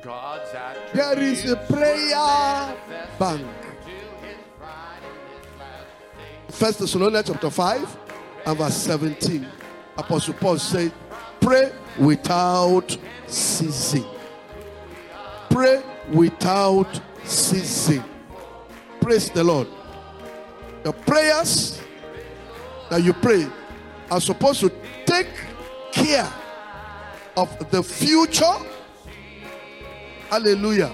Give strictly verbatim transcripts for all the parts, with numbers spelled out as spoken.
There is a prayer bank. First Thessalonians chapter five and verse seventeen. Apostle Paul said, pray without ceasing. Pray without ceasing. Praise the Lord. The prayers that you pray are supposed to take care of the future. Hallelujah.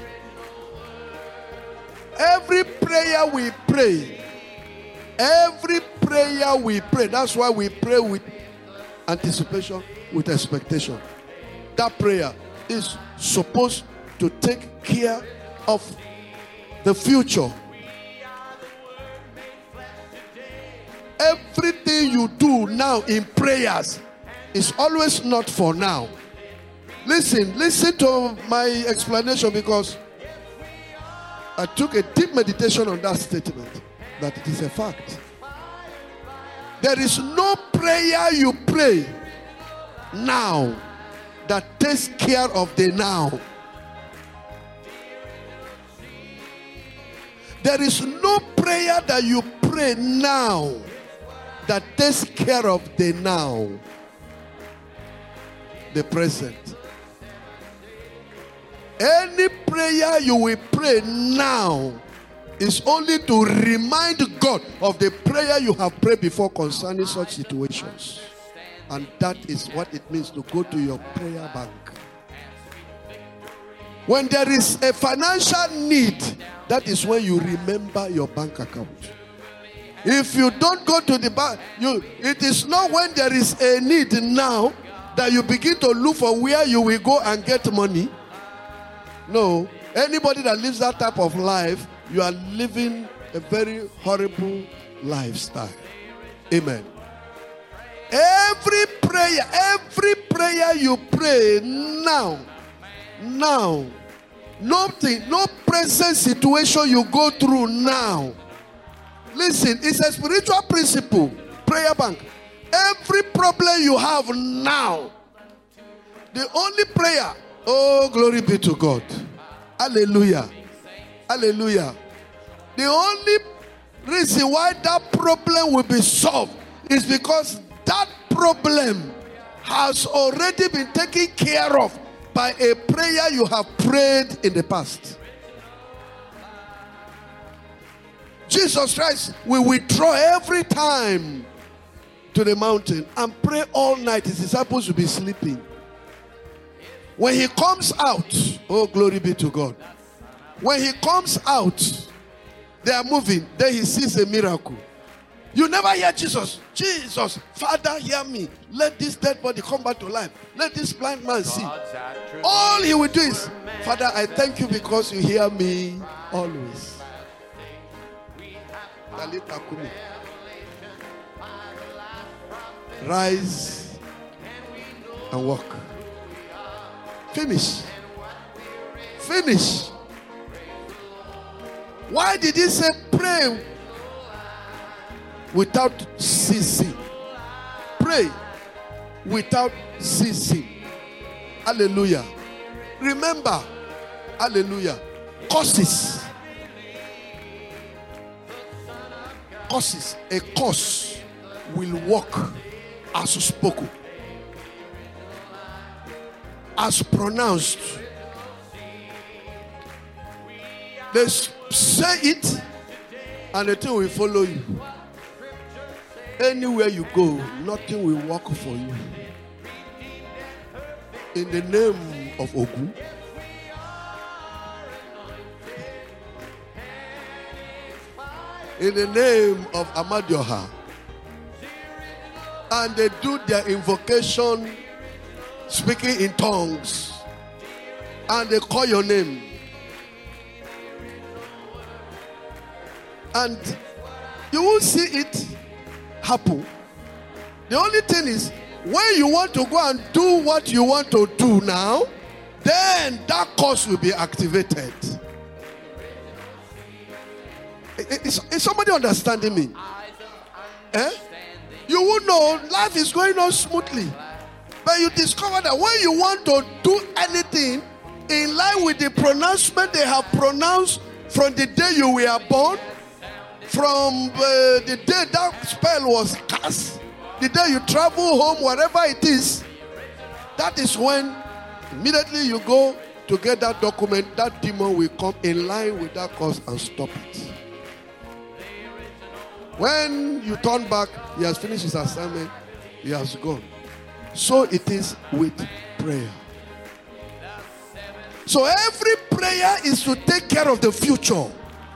Every prayer we pray, every prayer we pray, that's why we pray with anticipation, with expectation. That prayer is supposed to take care of the future. Everything you do now in prayers is always not for now. Listen, listen to my explanation, because I took a deep meditation on that statement, that it is a fact. There is no prayer you pray now that takes care of the now. There is no prayer that you pray now that takes care of the now, the present. Any prayer you will pray now is only to remind God of the prayer you have prayed before concerning such situations. And that is what it means to go to your prayer bank. When there is a financial need, that is when you remember your bank account. If you don't go to the bank, you, it is not when there is a need now that you begin to look for where you will go and get money. No. Anybody that lives that type of life, you are living a very horrible lifestyle. Amen. Every prayer, every prayer you pray now, now, nothing, no present situation you go through now. Listen, it's a spiritual principle. Prayer bank. Every problem you have now, the only prayer, oh, glory be to God. Hallelujah. Hallelujah. The only reason why that problem will be solved is because that problem has already been taken care of by a prayer you have prayed in the past. Jesus Christ will withdraw every time to the mountain and pray all night. His disciples will be sleeping. When he comes out, oh, glory be to God. When he comes out, they are moving. Then he sees a miracle. You never hear Jesus. Jesus, Father, hear me. Let this dead body come back to life. Let this blind man see. All he will do is, Father, I thank you because you hear me always. Rise and walk. Finish. Finish. Why did he say pray without ceasing? Pray without ceasing. Hallelujah. Remember, hallelujah, curses. Curses. A curse will walk as spoken, as pronounced. They say it and the thing will follow you. Anywhere you go, nothing will work for you. In the name of Ogun, in the name of Amadioha, and they do their invocation, speaking in tongues, and they call your name, and you won't see it happen. The only thing is, when you want to go and do what you want to do now, then that curse will be activated. Is, is somebody understanding me? Eh? You will know life is going on smoothly, but you discover that when you want to do anything, in line with the pronouncement they have pronounced from the day you were born, from uh, the day that spell was cast, the day you travel home, wherever it is. That is when immediately you go to get that document, that demon will come in line with that cause and stop it. When you turn back, he has finished his assignment, he has gone. So it is with prayer. So every prayer is to take care of the future.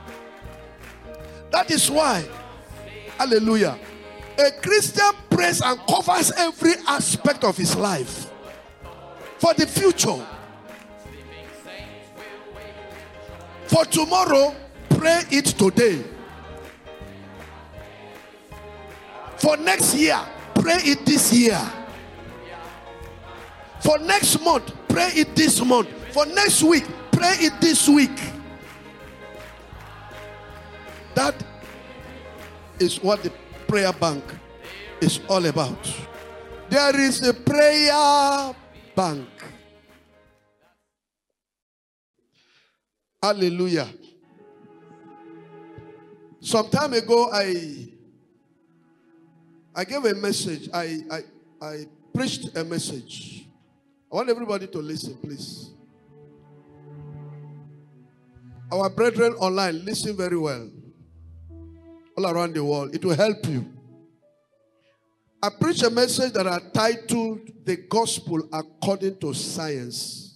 That is why, hallelujah, a Christian prays and covers every aspect of his life for the future. For tomorrow, pray it today. For next year, pray it this year. For next month, pray it this month. For next week, pray it this week. That is what the prayer bank is all about. There is a prayer bank. Hallelujah. Some time ago, I I gave a message. I, I, I preached a message. I want everybody to listen, please. Our brethren online, listen very well. All around the world. It will help you. I preached a message that I titled The Gospel According to Science.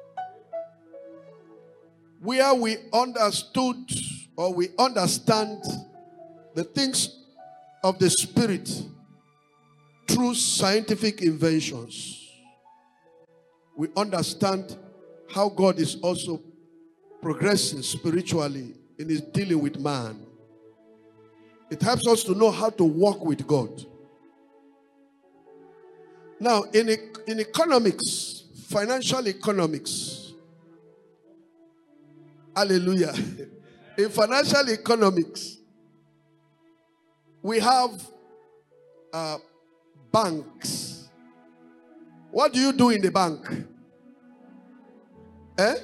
Where we understood or we understand the things of the Spirit through scientific inventions. We understand how God is also progressing spiritually in his dealing with man. It helps us to know how to walk with God. Now, in, in economics, financial economics, hallelujah, in financial economics, we have uh, banks. What do you do in the bank? Eh?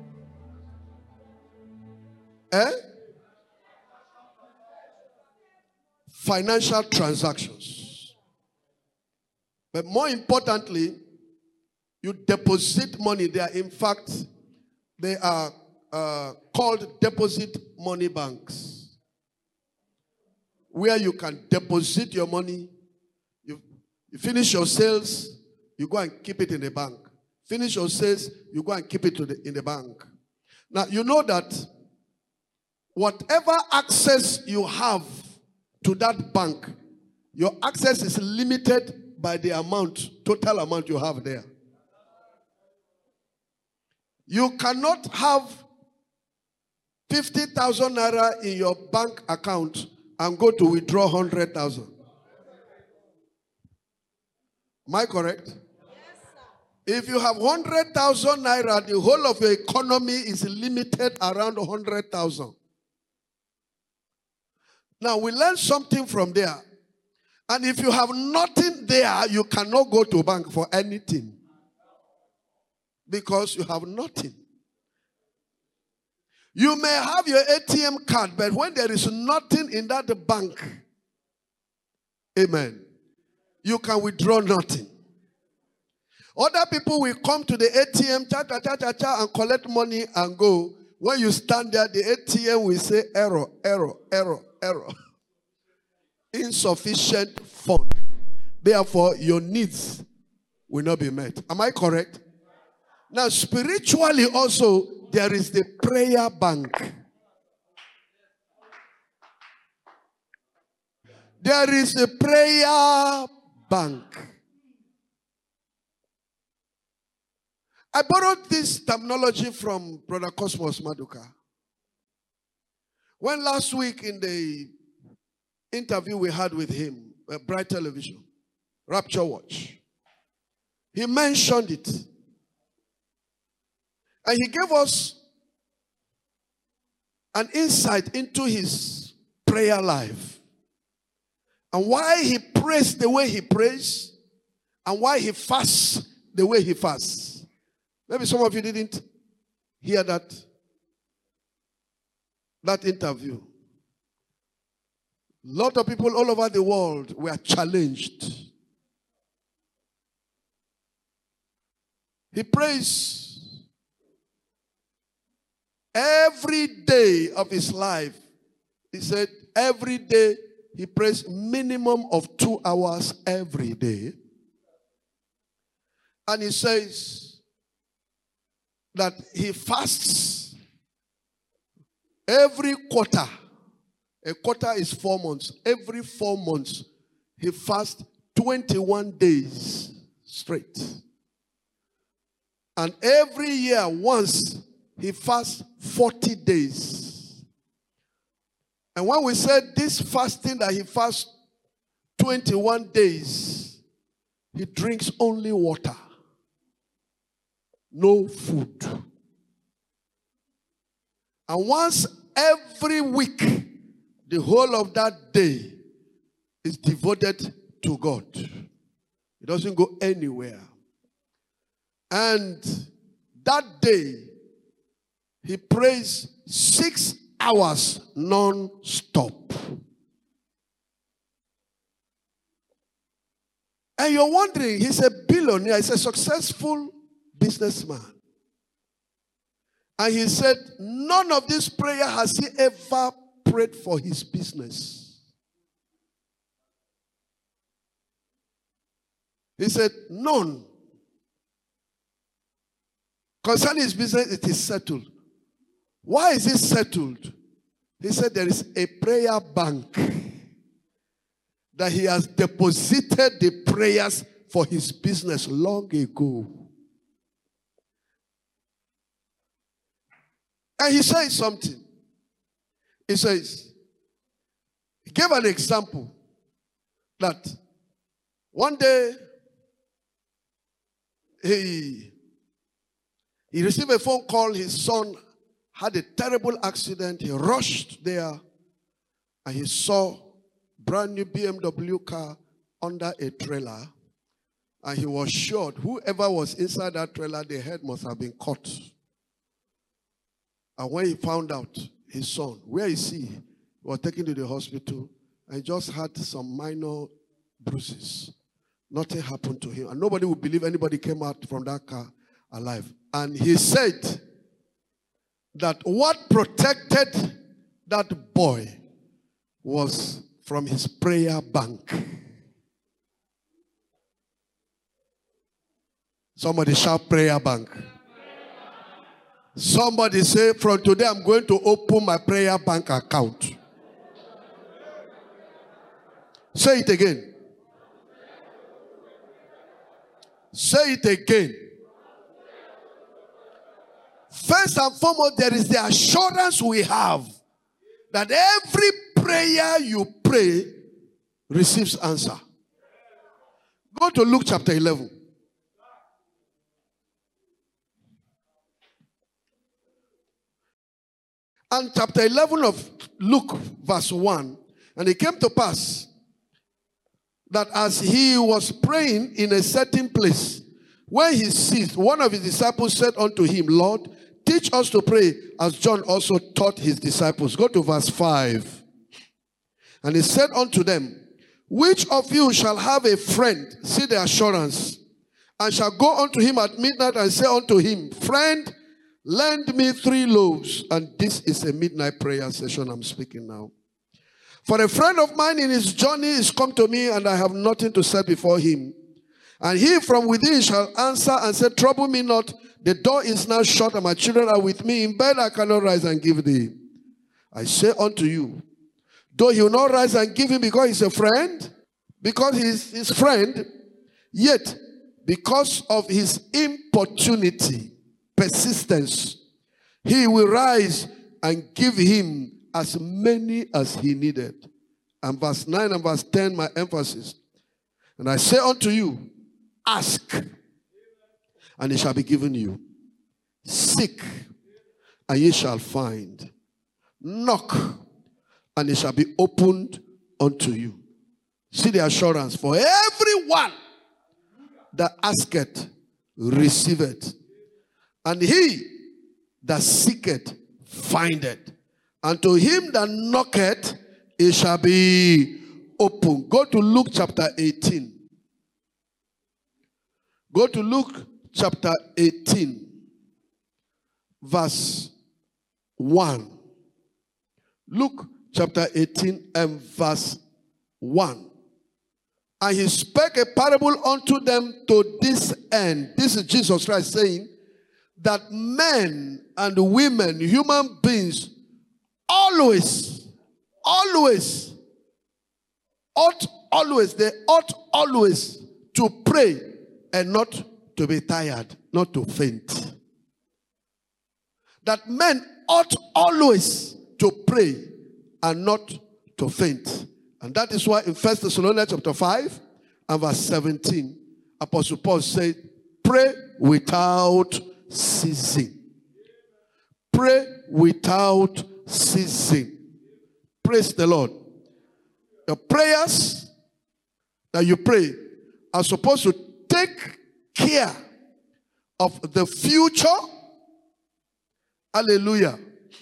Eh? Financial transactions. But more importantly, you deposit money there. In fact, they are uh, called deposit money banks, where you can deposit your money. You, you finish your sales, you go and keep it in the bank. Finish your sales, you go and keep it to the, in the bank. Now, you know that whatever access you have to that bank, your access is limited by the amount, total amount you have there. You cannot have fifty thousand naira in your bank account and go to withdraw one hundred thousand. Am I correct? Yes, sir. If you have one hundred thousand naira, the whole of your economy is limited around one hundred thousand. Now, we learn something from there. And if you have nothing there, you cannot go to bank for anything. Because you have nothing. You may have your A T M card, but when there is nothing in that bank, amen, you can withdraw nothing. Other people will come to the A T M, cha, cha, cha, cha, cha, and collect money and go. When you stand there, the A T M will say error, error, error, error. Insufficient fund. Therefore, your needs will not be met. Am I correct? Now, spiritually also, there is the prayer bank. There is a prayer bank. I borrowed this terminology from Brother Cosmos Maduka. When last week in the interview we had with him, uh, Bright Television, Rapture Watch, he mentioned it. And he gave us an insight into his prayer life. And why he prays the way he prays. And why he fasts the way he fasts. Maybe some of you didn't hear that, that interview. A lot of people all over the world were challenged. He prays every day of his life. He said every day he prays minimum of two hours every day. And he says that he fasts every quarter. A quarter is four months. Every four months, he fasts twenty-one days straight. And every year, once, he fasts forty days. And when we said this fasting that he fasts twenty-one days, he drinks only water. No food. And once every week, the whole of that day is devoted to God. It doesn't go anywhere. And that day, he prays six hours non-stop. And you're wondering, he's a billionaire, he's a successful businessman. And he said, none of this prayer has he ever prayed for his business. He said, none. Concerning his business, it is settled. Why is it settled? He said there is a prayer bank that he has deposited the prayers for his business long ago. And he says something. He says, he gave an example that one day he, he received a phone call. His son had a terrible accident. He rushed there and he saw brand new B M W car under a trailer. And he was sure whoever was inside that trailer, the head must have been cut. And when he found out his son, where is he? He was taken to the hospital and he just had some minor bruises. Nothing happened to him. And nobody would believe anybody came out from that car alive. And he said that what protected that boy was from his prayer bank. Somebody shout prayer bank. Somebody say, from today I'm going to open my prayer bank account. Say it again. Say it again. First and foremost, there is the assurance we have that every prayer you pray receives answer. Go to Luke chapter eleven. And chapter eleven of Luke, verse one. And it came to pass that as he was praying in a certain place, when he ceased, one of his disciples said unto him, Lord, teach us to pray as John also taught his disciples. Go to verse five. And he said unto them, which of you shall have a friend, see the assurance, and shall go unto him at midnight and say unto him, friend, lend me three loaves. And this is a midnight prayer session I'm speaking now. For a friend of mine in his journey is come to me, and I have nothing to set before him. And he from within shall answer and say, trouble me not, the door is now shut, and my children are with me. In bed I cannot rise and give thee. I say unto you, though he will not rise and give him because he's a friend, because he's his friend, yet because of his importunity, persistence, he will rise and give him as many as he needed. And verse nine and verse ten, my emphasis. And I say unto you, ask, and it shall be given you. Seek, and ye shall find. Knock, and it shall be opened unto you. See the assurance. For everyone that asketh, receiveth. And he that seeketh findeth, and to him that knocketh it shall be open. Go to Luke chapter eighteen. Go to Luke chapter eighteen, verse one. Luke chapter eighteen and verse one. And he spake a parable unto them to this end. This is Jesus Christ saying that men and women, human beings, always, always, ought always, they ought always to pray and not to be tired, not to faint. That men ought always to pray and not to faint. And that is why in First Thessalonians chapter five and verse seventeen, Apostle Paul said, pray without ceasing. Pray without ceasing. Praise the Lord. Your prayers that you pray are supposed to take care of the future. Hallelujah.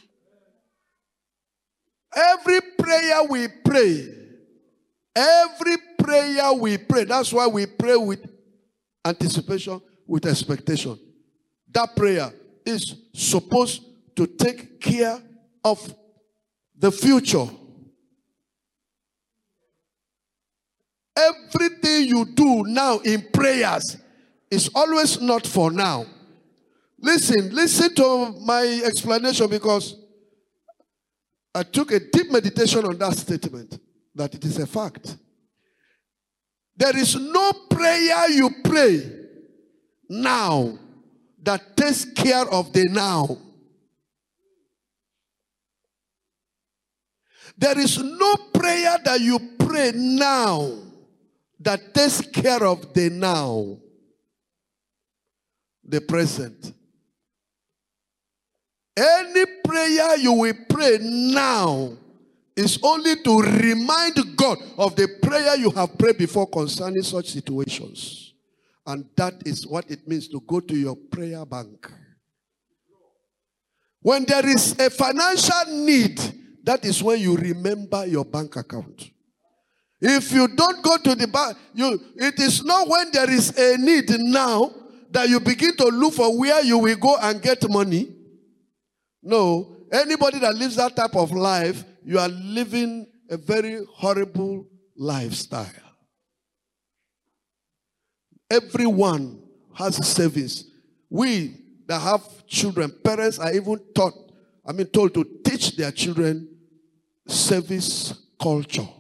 Every prayer we pray, every prayer we pray, that's why we pray with anticipation, with expectation. That prayer is supposed to take care of the future. Everything you do now in prayers is always not for now. Listen, listen to my explanation, because I took a deep meditation on that statement, that it is a fact. There is no prayer you pray now that takes care of the now. There is no prayer that you pray now that takes care of the now, the present. Any prayer you will pray now is only to remind God of the prayer you have prayed before concerning such situations. And that is what it means to go to your prayer bank. When there is a financial need, that is when you remember your bank account. If you don't go to the bank, you, it is not when there is a need now that you begin to look for where you will go and get money. No, anybody that lives that type of life, you are living a very horrible lifestyle. Everyone has savings. We that have children, parents are even taught, I mean told to teach their children service culture.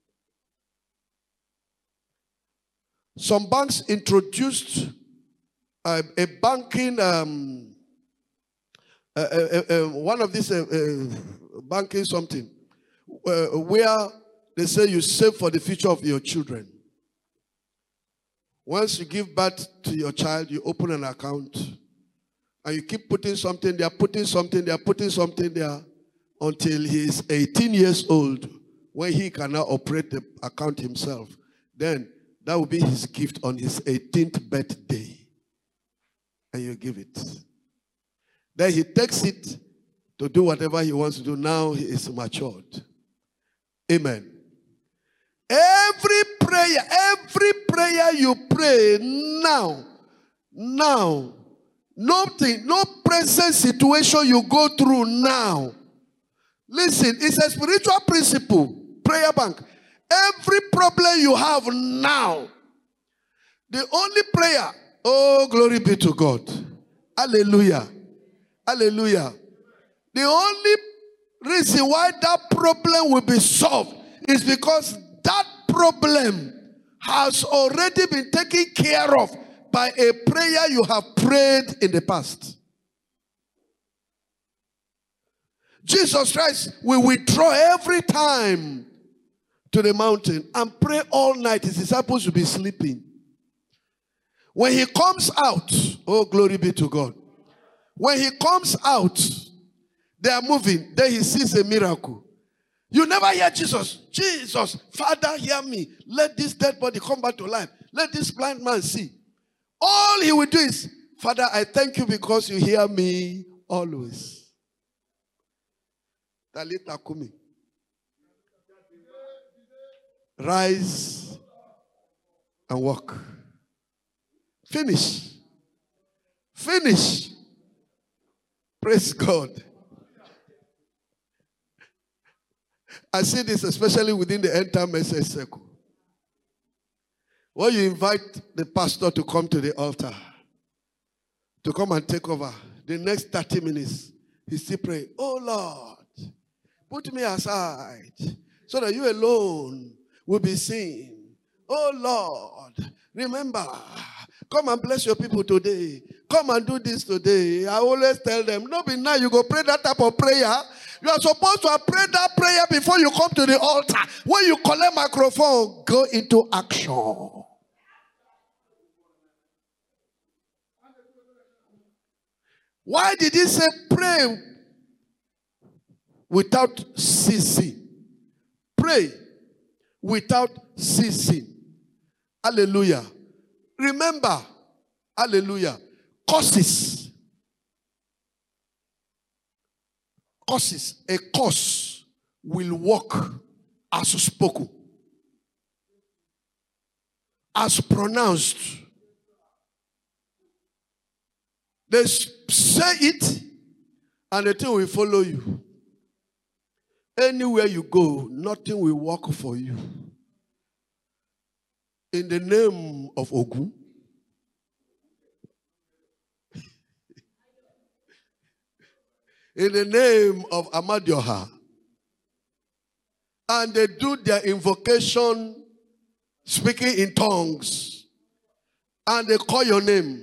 Some banks introduced uh, a banking, um, uh, uh, uh, one of these uh, uh, banking something, uh, where they say you save for the future of your children. Once you give birth to your child, you open an account, and you keep putting something there, putting something there, putting something there, until he is eighteen years old, when he cannot operate the account himself. Then that will be his gift on his eighteenth birthday. And you give it. Then he takes it to do whatever he wants to do. Now he is matured. Amen. Every prayer, every prayer you pray now, now, nothing, no present situation you go through now. Listen, it's a spiritual principle. Prayer bank. Every problem you have now, the only prayer, oh, glory be to God. Hallelujah. Hallelujah. The only reason why that problem will be solved is because that problem has already been taken care of by a prayer you have prayed in the past. Jesus Christ will withdraw every time to the mountain and pray all night. His disciples will be sleeping. When he comes out, oh, glory be to God. When he comes out, they are moving. Then he sees a miracle. You never hear Jesus. Jesus, Father, hear me. Let this dead body come back to life. Let this blind man see. All he will do is, Father, I thank you because you hear me always. Talita Kumi. Rise and walk. Finish. Finish. Praise God. I see this especially within the end time message circle. When you invite the pastor to come to the altar, to come and take over, the next thirty minutes, he still pray, oh Lord, put me aside so that you alone will be seen. Oh Lord, remember, come and bless your people today. Come and do this today. I always tell them, no be now you go pray that type of prayer. You are supposed to have prayed that prayer before you come to the altar. When you collect microphone, go into action. Why did he say pray without ceasing? Pray without ceasing. Hallelujah. Remember, hallelujah, curses. Curses. A curse will work as spoken, as pronounced. They say it, and the thing will follow you. Anywhere you go, nothing will work for you. In the name of Ogun, in the name of Amadioha, and they do their invocation, speaking in tongues, and they call your name.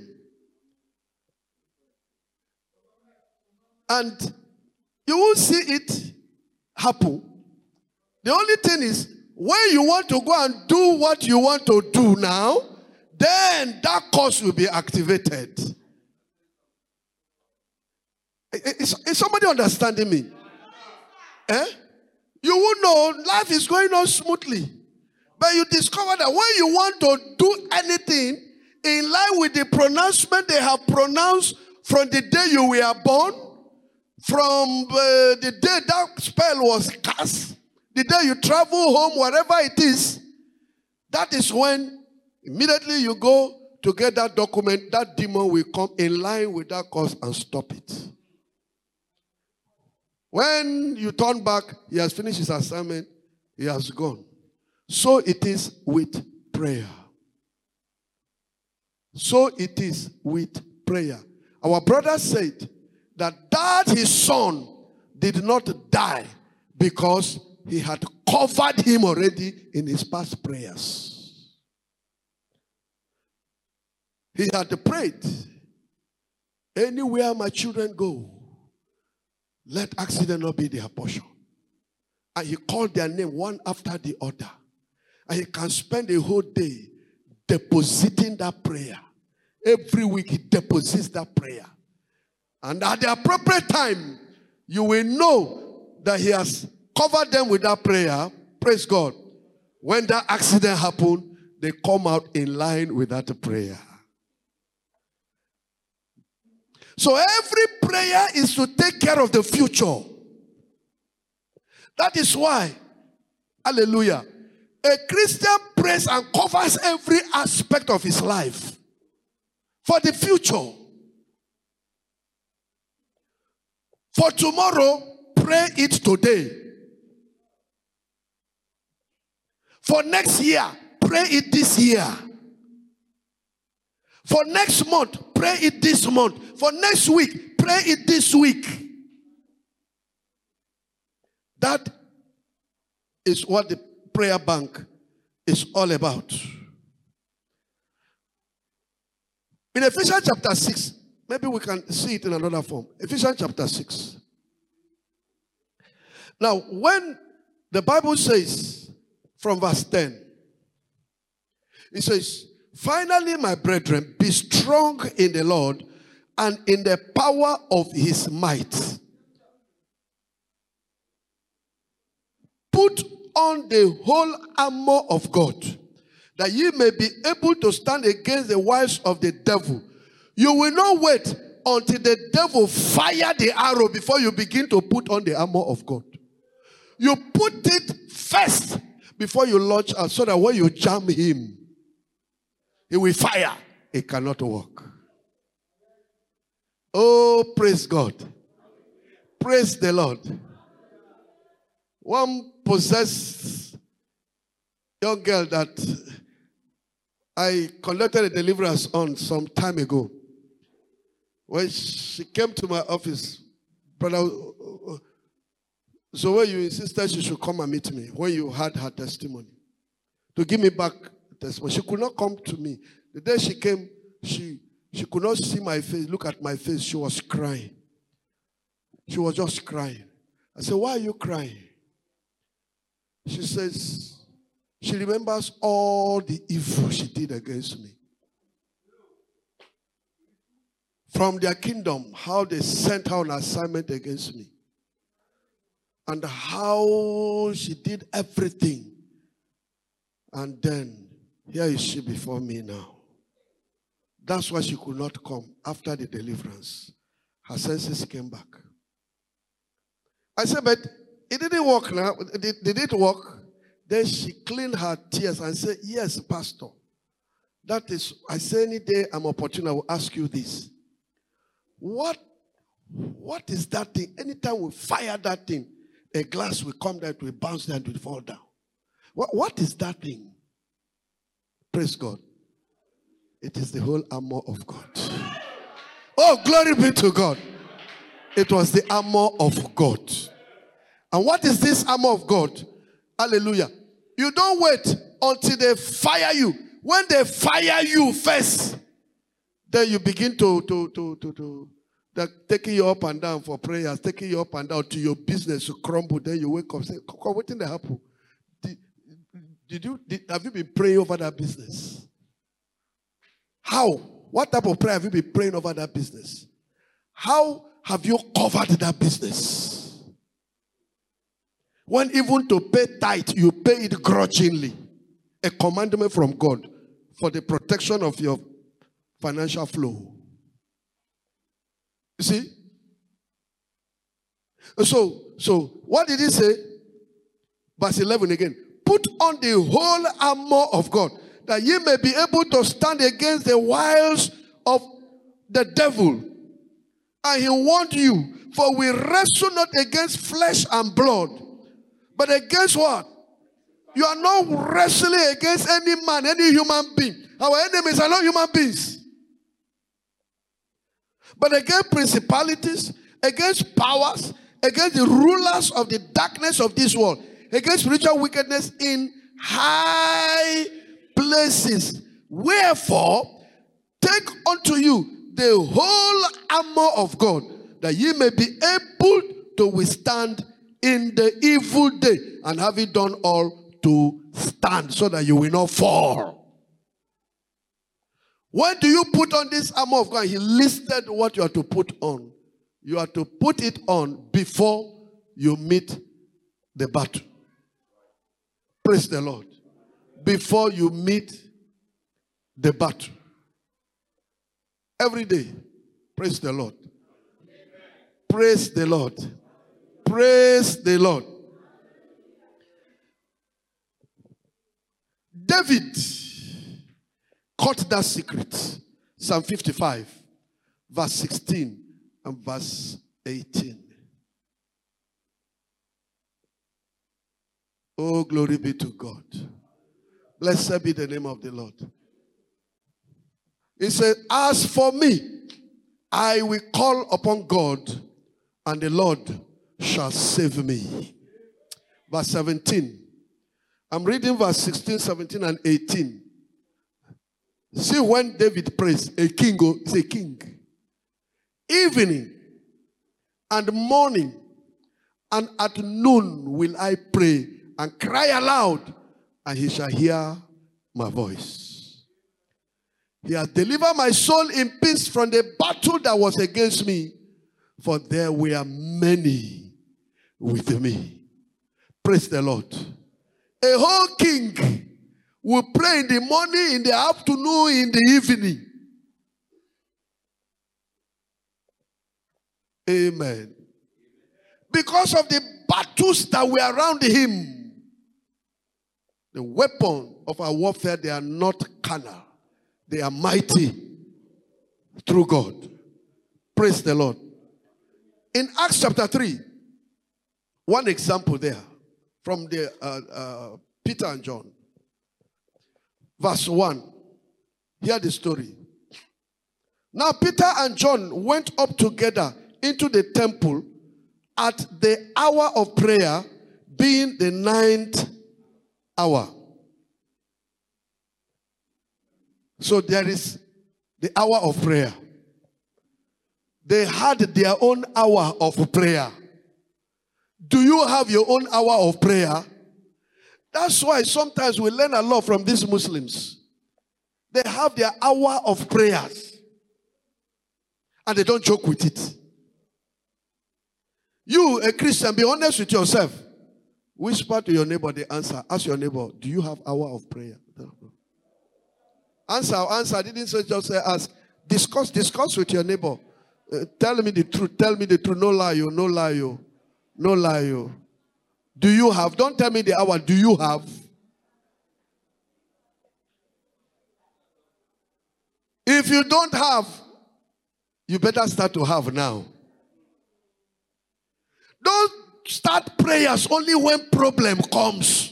And you won't see it happen. The only thing is, when you want to go and do what you want to do now, then that curse will be activated. Is, is somebody understanding me? Eh? You will know life is going on smoothly. But you discover that when you want to do anything in line with the pronouncement they have pronounced from the day you were born, from uh, the day that spell was cast, the day you travel home, wherever it is, that is when immediately you go to get that document, that demon will come in line with that cause and stop it. When you turn back, he has finished his assignment, he has gone. So it is with prayer. So it is with prayer. Our brother said that that his son did not die because he had covered him already in his past prayers. He had prayed, anywhere my children go, let accident not be their portion. And he called their name one after the other. And he can spend a whole day depositing that prayer. Every week he deposits that prayer. And at the appropriate time, you will know that he has covered them with that prayer. Praise God. When that accident happened, they come out in line with that prayer. So every prayer is to take care of the future. That is why, hallelujah, a Christian prays and covers every aspect of his life for the future. For tomorrow, pray it today. For next year, pray it this year. For next month, pray it this month. For next week, pray it this week. That is what the prayer bank is all about. In Ephesians chapter six, maybe we can see it in another form. Ephesians chapter six. Now, when the Bible says from verse ten, it says, finally, my brethren, be strong in the Lord and in the power of his might. Put on the whole armor of God, that ye may be able to stand against the wiles of the devil. You will not wait until the devil fire the arrow before you begin to put on the armor of God. You put it first before you launch out, so that when you jam him, he will fire. It cannot work. Oh, praise God. Praise the Lord. One possessed young girl that I conducted a deliverance on some time ago. When she came to my office, brother, so when you insisted she should come and meet me, when you heard her testimony, to give me back testimony, she could not come to me. The day she came, she, she could not see my face, look at my face. She was crying. She was just crying. I said, why are you crying? She says, she remembers all the evil she did against me. From their kingdom, how they sent her on assignment against me. And how she did everything. And then, here is she before me now. That's why she could not come after the deliverance. Her senses came back. I said, but it didn't work now. Did, did it work? Then she cleaned her tears and said, yes, Pastor. That is, I say any day I'm opportune, I will ask you this. What, what is that thing? Anytime we fire that thing, a glass will come down, it will bounce down, it will fall down. What, what is that thing? Praise God. It is the whole armor of God. Oh, glory be to God. It was the armor of God. And what is this armor of God? Hallelujah. You don't wait until they fire you. When they fire you first, then you begin to, to, to, to, to they're taking you up and down for prayers, taking you up and down to your business to crumble. Then you wake up and say, what did happen? Did, did you, did, have you been praying over that business? How? What type of prayer have you been praying over that business? How have you covered that business? When even to pay tithe, you pay it grudgingly. A commandment from God for the protection of your financial flow. You see? So, so what did he say? Verse eleven again. Put on the whole armor of God, that ye may be able to stand against the wiles of the devil. And he warned you, for we wrestle not against flesh and blood, but against what? You are not wrestling against any man, any human being. Our enemies are not human beings. But against principalities, against powers, against the rulers of the darkness of this world, against spiritual wickedness in high places. Wherefore, take unto you the whole armor of God, that ye may be able to withstand in the evil day, and having done all, to stand, so that you will not fall. When do you put on this armor of God? He listed what you are to put on. You are to put it on before you meet the battle. Praise the Lord. Before you meet the battle. Every day. Praise the Lord. Praise the Lord. Praise the Lord. David caught that secret. Psalm fifty-five, verse sixteen and verse eighteen. Oh, glory be to God. Blessed be the name of the Lord. He said, as for me, I will call upon God, and the Lord shall save me. Verse seventeen. I'm reading verse sixteen, seventeen, and eighteen. See, when David prays, a king is a king. Evening and morning and at noon will I pray and cry aloud, and he shall hear my voice. He has delivered my soul in peace from the battle that was against me, for there were many with me. Praise the Lord. A whole king will pray in the morning, in the afternoon, in the evening. Amen. Because of the battles that were around him, the weapon of our warfare, they are not carnal. They are mighty through God. Praise the Lord. In Acts chapter three, one example there from the uh, uh, Peter and John. Verse one. Hear the story. Now Peter and John went up together into the temple at the hour of prayer, being the ninth hour. So there is the hour of prayer. They had their own hour of prayer. Do you have your own hour of prayer? That's why sometimes we learn a lot from these Muslims. They have their hour of prayers. And they don't joke with it. You, a Christian, be honest with yourself. Whisper to your neighbor the answer. Ask your neighbor, do you have hour of prayer? Answer, answer. I didn't say just say ask. Discuss, discuss with your neighbor. Uh, tell me the truth. Tell me the truth. No lie, you. No lie, you. No lie, you. Do you have? Don't tell me the hour. Do you have? If you don't have, you better start to have now. Don't start prayers only when problem comes.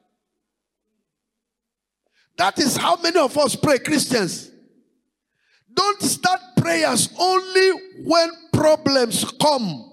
That is how many of us pray, Christians. Don't start prayers only when problems come.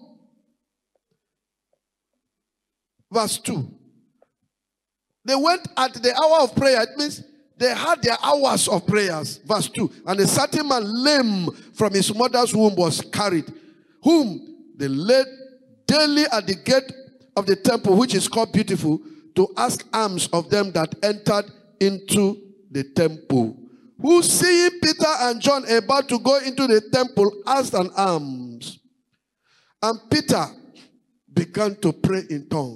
Verse two. They went at the hour of prayer. It means they had their hours of prayers. Verse two. And a certain man lame from his mother's womb was carried, whom they laid daily at the gate of the temple, which is called Beautiful, to ask alms of them that entered into the temple. Who, seeing Peter and John about to go into the temple, asked an alms. And Peter began to pray in tongue.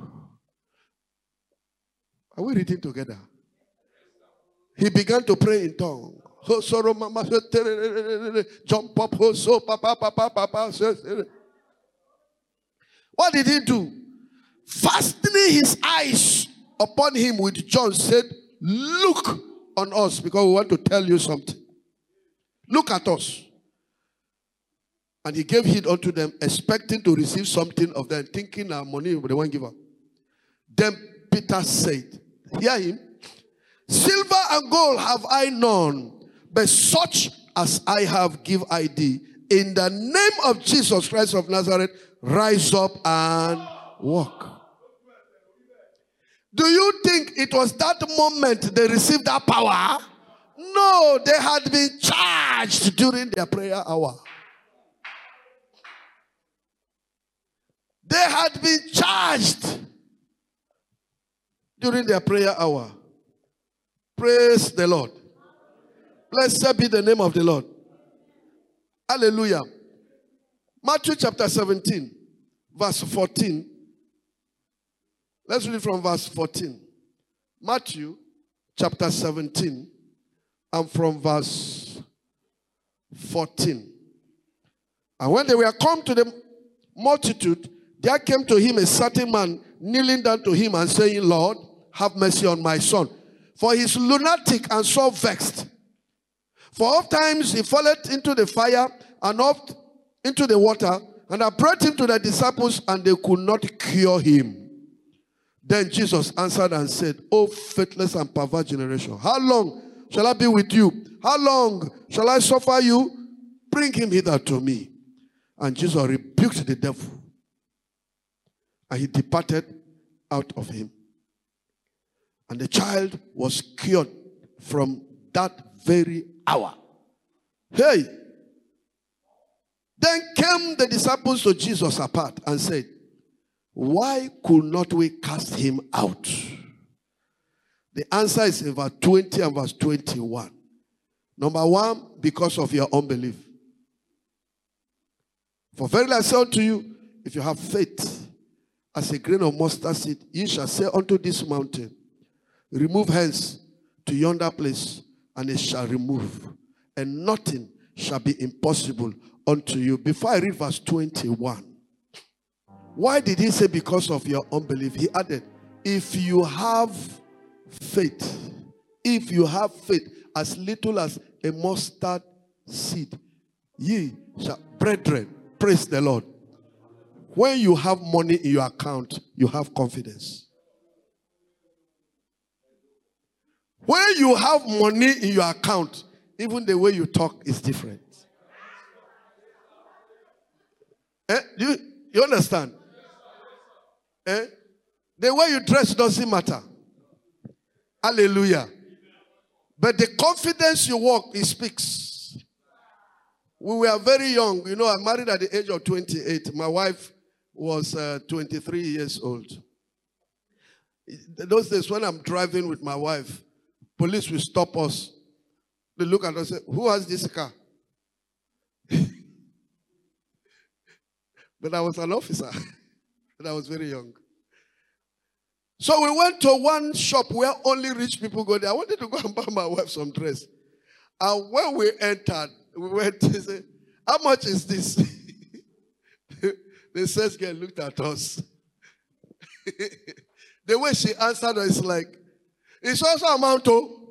Are we reading together? He began to pray in tongue. Jump up, so papa, papa, papa. What did he do? Fastening his eyes upon him with John, said, look on us, because we want to tell you something. Look at us. And he gave heed unto them, expecting to receive something of them, thinking our money they won't give up. Then Peter said, hear him, silver and gold have I none, but such as I have give I thee. In the name of Jesus Christ of Nazareth, rise up and walk. Do you think it was that moment they received that power? No, they had been charged during their prayer hour. They had been charged during their prayer hour. Praise the Lord. Blessed be the name of the Lord. Hallelujah. Matthew chapter seventeen, verse fourteen. Let's read from verse fourteen. Matthew chapter seventeen and from verse fourteen. And when they were come to the multitude, there came to him a certain man, kneeling down to him and saying, Lord, have mercy on my son, for he is lunatic and so vexed. For oft times he falleth into the fire and oft into the water, and I brought him to the disciples, and they could not cure him. Then Jesus answered and said, O faithless and perverse generation, how long shall I be with you? How long shall I suffer you? Bring him hither to me. And Jesus rebuked the devil, and he departed out of him. And the child was cured from that very hour. Hey! Then came the disciples to Jesus apart and said, why could not we cast him out? The answer is in verse twenty and verse twenty-one. Number one, because of your unbelief. For verily I say unto you, if you have faith as a grain of mustard seed, ye shall say unto this mountain, remove hence to yonder place, and it shall remove, and nothing shall be impossible unto you. Before I read verse twenty-one, why did he say because of your unbelief? He added, if you have faith, if you have faith as little as a mustard seed, ye shall, brethren, praise the Lord. When you have money in your account, you have confidence. When you have money in your account, even the way you talk is different. Eh? You, you understand? Eh? The way you dress doesn't matter. Hallelujah. But the confidence you walk, it speaks. We were very young. You know, I married at the age of twenty-eight. My wife was uh, twenty-three years old. Those days when I'm driving with my wife, police will stop us. They look at us and say, who has this car? But I was an officer. And I was very young. So we went to one shop where only rich people go there. I wanted to go and buy my wife some dress. And when we entered, we went to say, how much is this? The sales girl looked at us. The way she answered us is like, it's also amount to.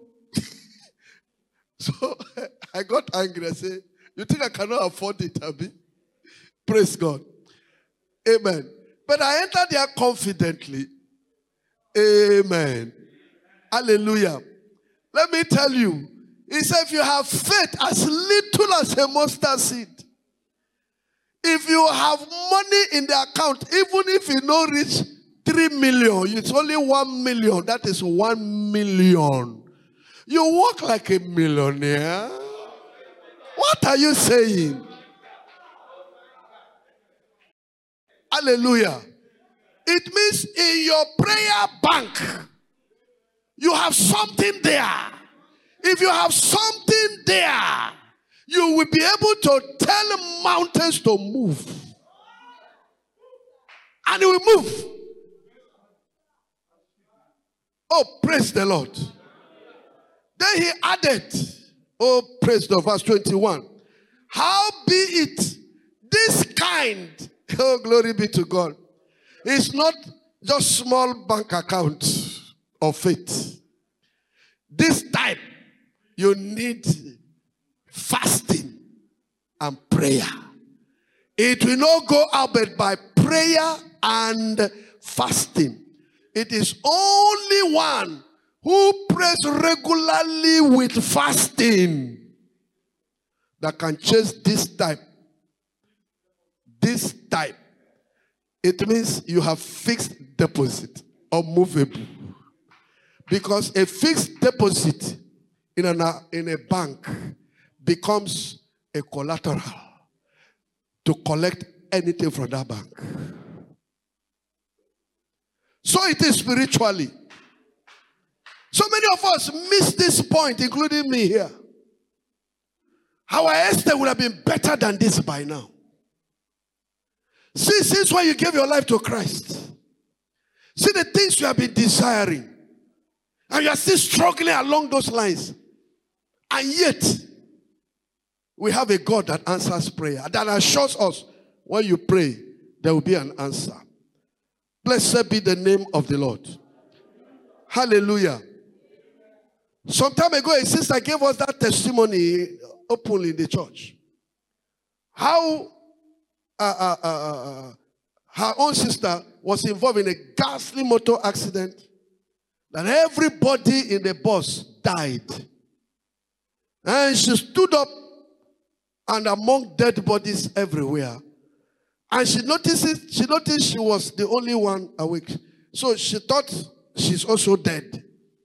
So I got angry. I said, you think I cannot afford it, Abby? Praise God. Amen. But I entered there confidently. Amen. Hallelujah. Let me tell you. He said, if you have faith as little as a mustard seed, if you have money in the account, even if you don't reach three million, it's only one million. That is one million. You walk like a millionaire. What are you saying? Hallelujah. It means in your prayer bank, you have something there. If you have something there, you will be able to tell mountains to move. And it will move. Oh, praise the Lord. Then he added, oh, praise the verse twenty-one. How be it this kind, oh, glory be to God, it's not just small bank account of faith. This time, you need fasting and prayer. It will not go out but by prayer and fasting. It is only one who prays regularly with fasting that can chase this type. This type. It means you have fixed deposit or movable. Because a fixed deposit in, an, in a bank becomes a collateral to collect anything from that bank. So it is spiritually. So many of us miss this point, including me here. Our Esther would have been better than this by now. See, since when you gave your life to Christ, see the things you have been desiring, and you are still struggling along those lines. And yet, we have a God that answers prayer, that assures us when you pray, there will be an answer. Blessed be the name of the Lord. Hallelujah. Some time ago, a sister gave us that testimony openly in the church. How uh, uh, uh, uh, her own sister was involved in a ghastly motor accident, that everybody in the bus died. And she stood up and among dead bodies everywhere. And she noticed it, she noticed she was the only one awake. So she thought she's also dead.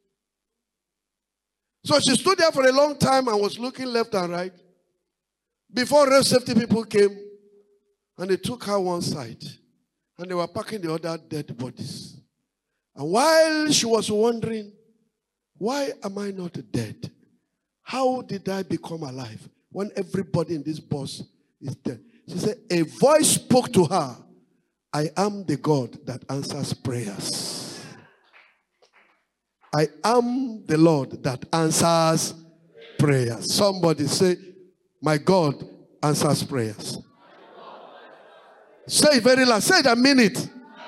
So she stood there for a long time and was looking left and right. Before road safety people came, and they took her one side. And they were packing the other dead bodies. And while she was wondering, why am I not dead? How did I become alive when everybody in this bus is dead? She said, a voice spoke to her, I am the God that answers prayers. I am the Lord that answers prayers. Somebody say, my God answers prayers. Say it very loud. Say it a minute.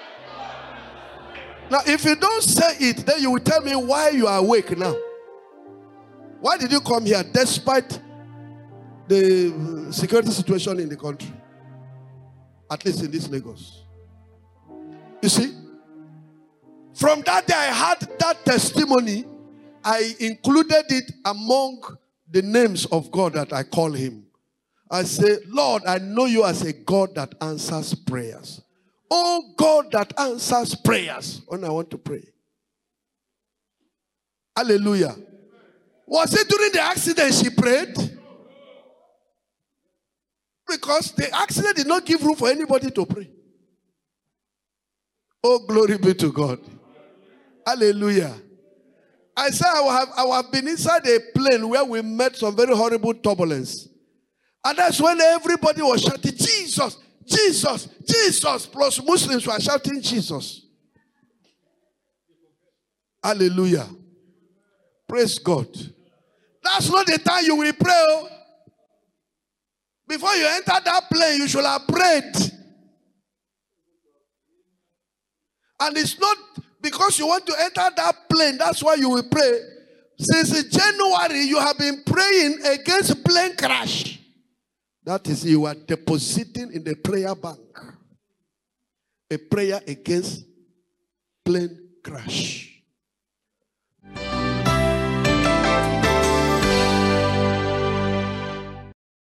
Now, if you don't say it, then you will tell me why you are awake now. Why did you come here despite the security situation in the country? At least in this Lagos. You see? From that day I had that testimony, I included it among the names of God that I call him. I say, Lord, I know you as a God that answers prayers. Oh God that answers prayers when I want to pray. Hallelujah. Was it during the accident she prayed? Because the accident did not give room for anybody to pray. Oh, glory be to God. Hallelujah. I said I have, I have been inside a plane where we met some very horrible turbulence. And that's when everybody was shouting, Jesus, Jesus, Jesus. Plus Muslims were shouting Jesus. Hallelujah. Praise God. That's not the time you will pray. Oh. Before you enter that plane, you should have prayed. And it's not because you want to enter that plane, that's why you will pray. Since January, you have been praying against plane crash. That is, you are depositing in the prayer bank a prayer against plane crash.